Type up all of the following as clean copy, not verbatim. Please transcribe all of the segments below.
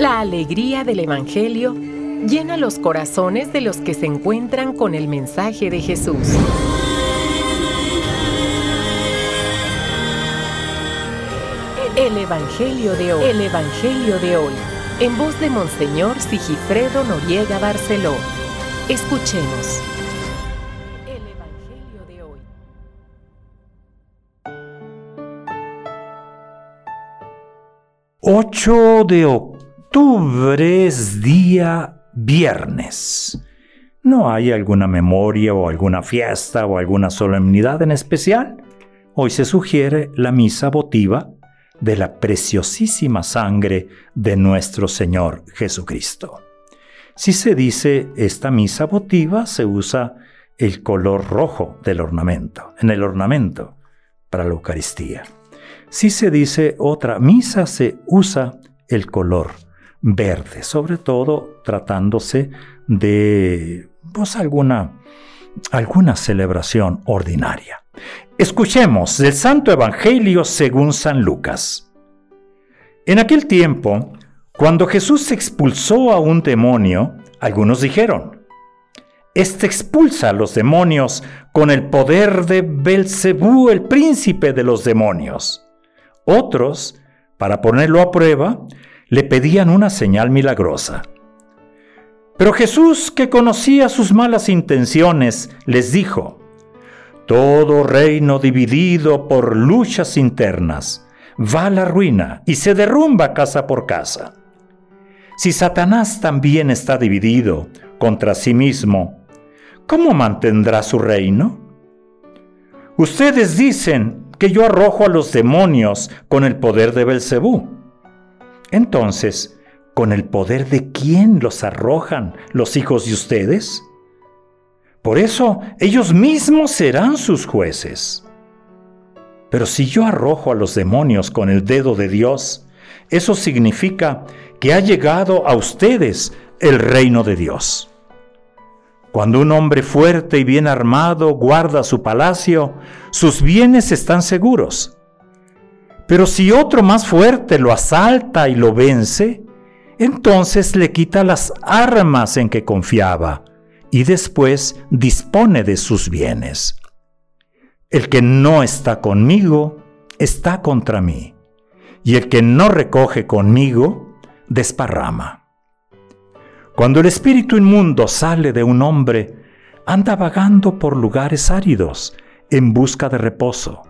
La alegría del Evangelio llena los corazones de los que se encuentran con el mensaje de Jesús. El Evangelio de hoy. El Evangelio de hoy. En voz de Monseñor Sigifredo Noriega Barceló. Escuchemos. El Evangelio de hoy. 8 de octubre es día viernes. ¿No hay alguna memoria o alguna fiesta o alguna solemnidad en especial? Hoy se sugiere la misa votiva de la preciosísima sangre de nuestro Señor Jesucristo. Si se dice esta misa votiva, se usa el color rojo del ornamento, en el ornamento para la Eucaristía. Si se dice otra misa, se usa el color verde, sobre todo tratándose de alguna celebración ordinaria. Escuchemos el Santo Evangelio según San Lucas. En aquel tiempo, cuando Jesús expulsó a un demonio, algunos dijeron: «Este expulsa a los demonios con el poder de Belcebú, el príncipe de los demonios». Otros, para ponerlo a prueba, le pedían una señal milagrosa. Pero Jesús, que conocía sus malas intenciones, les dijo: «Todo reino dividido por luchas internas va a la ruina y se derrumba casa por casa. Si Satanás también está dividido contra sí mismo, ¿cómo mantendrá su reino? Ustedes dicen que yo arrojo a los demonios con el poder de Belcebú. Entonces, ¿con el poder de quién los arrojan los hijos de ustedes? Por eso, ellos mismos serán sus jueces. Pero si yo arrojo a los demonios con el dedo de Dios, eso significa que ha llegado a ustedes el reino de Dios. Cuando un hombre fuerte y bien armado guarda su palacio, sus bienes están seguros. Pero si otro más fuerte lo asalta y lo vence, entonces le quita las armas en que confiaba y después dispone de sus bienes. El que no está conmigo está contra mí, y el que no recoge conmigo desparrama. Cuando el espíritu inmundo sale de un hombre, anda vagando por lugares áridos en busca de reposo.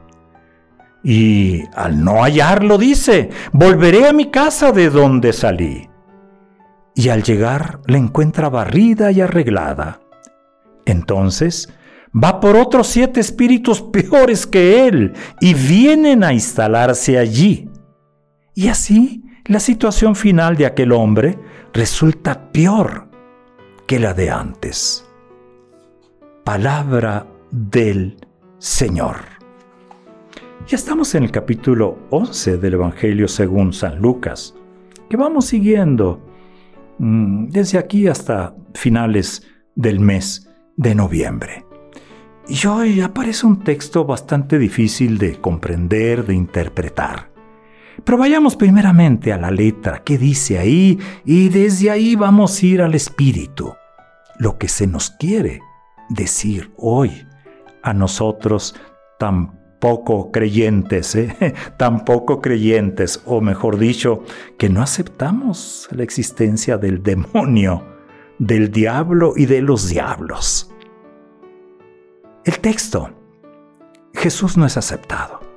Y al no hallarlo dice: volveré a mi casa de donde salí. Y al llegar la encuentra barrida y arreglada. Entonces va por otros 7 espíritus peores que él y vienen a instalarse allí. Y así la situación final de aquel hombre resulta peor que la de antes. Palabra del Señor. Ya estamos en el capítulo 11 del Evangelio según San Lucas, que vamos siguiendo desde aquí hasta finales del mes de noviembre. Y hoy aparece un texto bastante difícil de comprender, de interpretar. Pero vayamos primeramente a la letra, qué dice ahí, y desde ahí vamos a ir al espíritu. Lo que se nos quiere decir hoy a nosotros tan poco creyentes, o mejor dicho, que no aceptamos la existencia del demonio, del diablo y de los diablos. El texto: Jesús no es aceptado.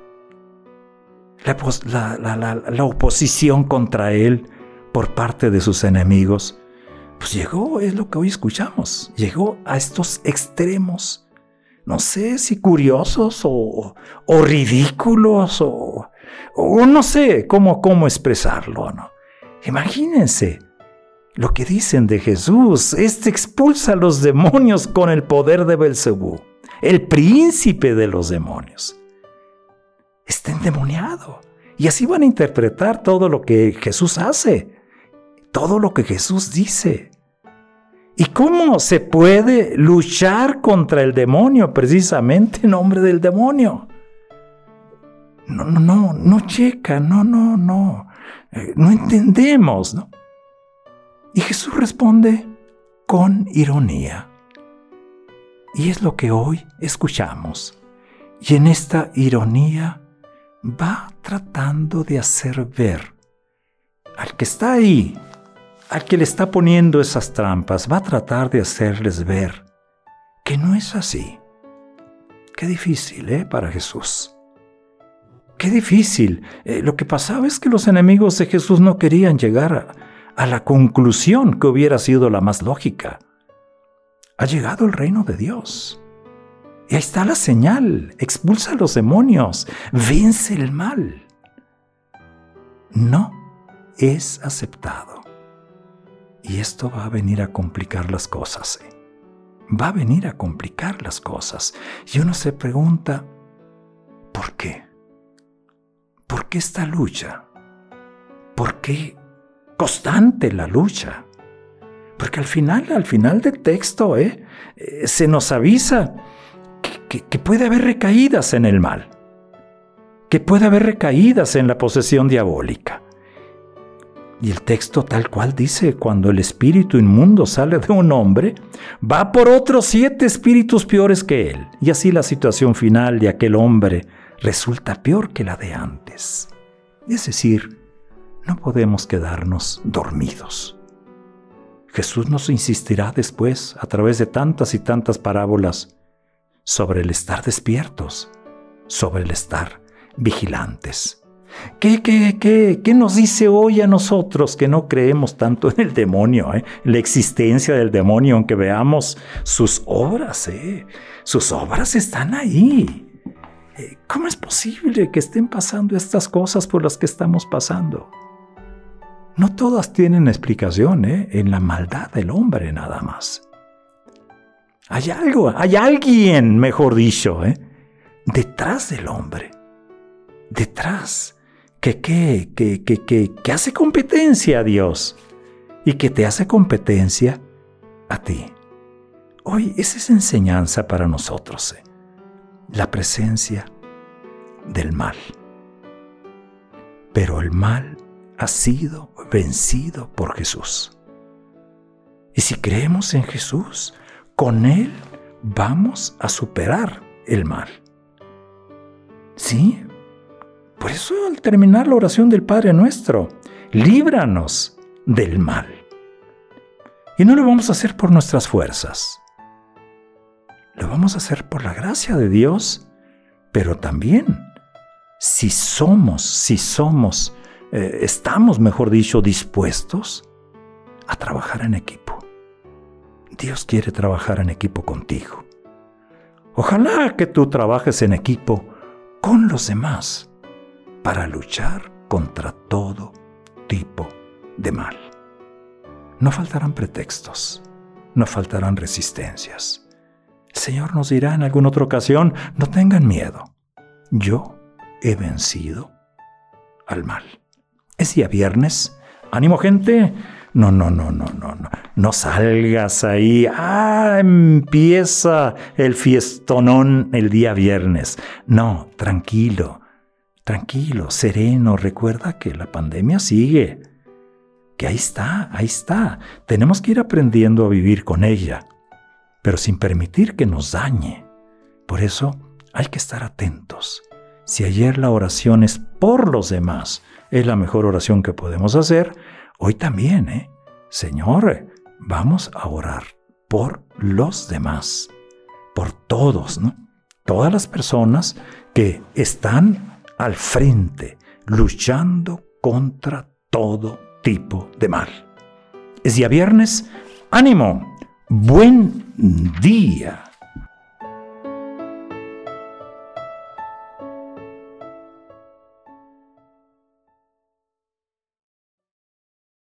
La oposición contra él por parte de sus enemigos, pues llegó, es lo que hoy escuchamos, llegó a estos extremos, no sé si curiosos o ridículos o no sé cómo expresarlo, ¿no? Imagínense lo que dicen de Jesús: este expulsa a los demonios con el poder de Belcebú, el príncipe de los demonios. Está endemoniado. Y así van a interpretar todo lo que Jesús hace, todo lo que Jesús dice. ¿Y cómo se puede luchar contra el demonio precisamente en nombre del demonio? No checa, no entendemos, ¿no? Y Jesús responde con ironía. Y es lo que hoy escuchamos. Y en esta ironía va tratando de hacer ver al que está ahí, al que le está poniendo esas trampas, va a tratar de hacerles ver que no es así. Qué difícil, para Jesús. Qué difícil. Lo que pasaba es que los enemigos de Jesús no querían llegar a la conclusión que hubiera sido la más lógica. Ha llegado el reino de Dios. Y ahí está la señal. Expulsa a los demonios. Vence el mal. No es aceptado. Y esto va a venir a complicar las cosas. Va a venir a complicar las cosas. Y uno se pregunta, ¿por qué? ¿Por qué esta lucha? ¿Por qué constante la lucha? Porque al final del texto, se nos avisa que puede haber recaídas en el mal, que puede haber recaídas en la posesión diabólica. Y el texto tal cual dice, cuando el espíritu inmundo sale de un hombre, va por otros 7 espíritus peores que él. Y así la situación final de aquel hombre resulta peor que la de antes. Es decir, no podemos quedarnos dormidos. Jesús nos insistirá después, a través de tantas y tantas parábolas, sobre el estar despiertos, sobre el estar vigilantes. ¿Qué nos dice hoy a nosotros que no creemos tanto en el demonio, la existencia del demonio, aunque veamos sus obras? Sus obras están ahí. ¿Cómo es posible que estén pasando estas cosas por las que estamos pasando? No todas tienen explicación, en la maldad del hombre nada más. Hay algo, hay alguien, mejor dicho, detrás del hombre. Detrás. Que hace competencia a Dios y que te hace competencia a ti. Hoy esa es enseñanza para nosotros, la presencia del mal. Pero el mal ha sido vencido por Jesús. Y si creemos en Jesús, con Él vamos a superar el mal. ¿Sí? Por eso al terminar la oración del Padre Nuestro, líbranos del mal. Y no lo vamos a hacer por nuestras fuerzas. Lo vamos a hacer por la gracia de Dios, pero también estamos, mejor dicho, dispuestos a trabajar en equipo. Dios quiere trabajar en equipo contigo. Ojalá que tú trabajes en equipo con los demás para luchar contra todo tipo de mal. No faltarán pretextos, no faltarán resistencias. El Señor nos dirá en alguna otra ocasión, no tengan miedo, yo he vencido al mal. Es día viernes, ánimo gente, no salgas ahí, empieza el fiestonón el día viernes. No, tranquilo, sereno, recuerda que la pandemia sigue, que ahí está. Tenemos que ir aprendiendo a vivir con ella, pero sin permitir que nos dañe. Por eso hay que estar atentos. Si ayer la oración es por los demás, es la mejor oración que podemos hacer, hoy también, Señor, vamos a orar por los demás, por todos, ¿no? Todas las personas que están al frente, luchando contra todo tipo de mal. Es día viernes, ánimo, buen día.